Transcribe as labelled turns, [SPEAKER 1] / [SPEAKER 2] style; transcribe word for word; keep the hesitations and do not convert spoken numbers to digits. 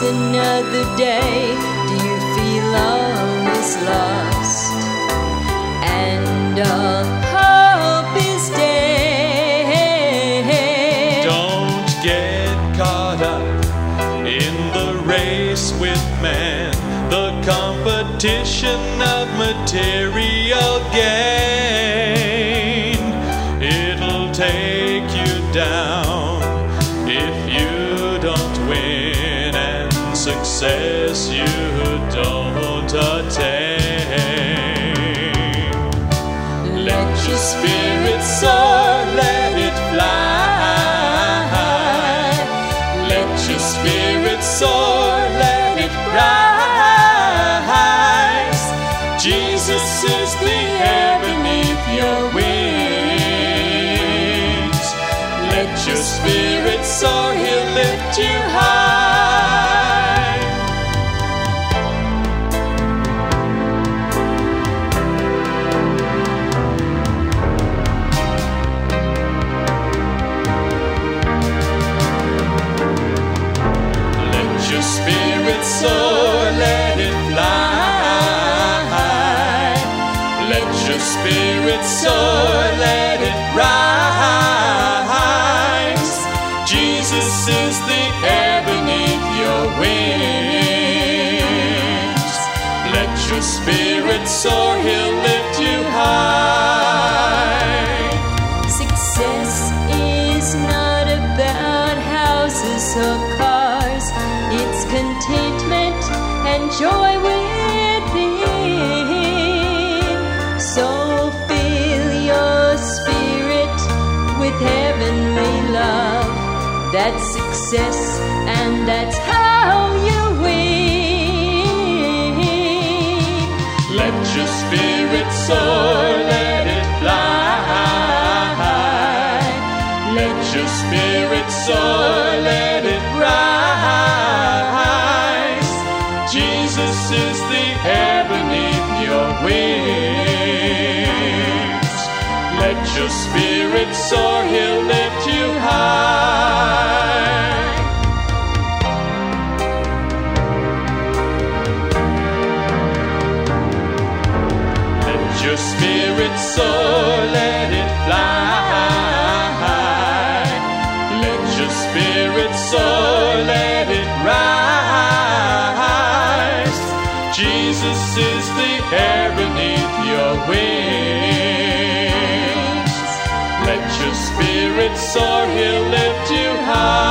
[SPEAKER 1] another day. Do you feel all is lost and all hope is dead?
[SPEAKER 2] Don't get caught up in the race with man, the competition of material gain. It'll take you down if you don't win, and success you don't attain. Let your spirit soar, let it fly. Let your spirit soar, let it rise. Jesus is the air beneath your wings. Let your spirit soar, he'll lift you high. Let your spirit soar, let it fly. Let your spirit soar, let it rise. Jesus is the air beneath your wings. Let your spirit soar, he'll lift you high.
[SPEAKER 1] Success is not about houses or cars. It's contentment and joy within. So fill your spirit with heavenly love. That's success, and that's how you win.
[SPEAKER 2] Let your spirit soar, let it fly. Let your spirit soar, let it rise. Jesus is the air beneath your wings. Let your spirit soar, he'll lift you high. Let your spirit soar, let it fly. Let your spirit soar, let it rise. Jesus is the air beneath your wings. Let your spirit soar, he'll lift you high.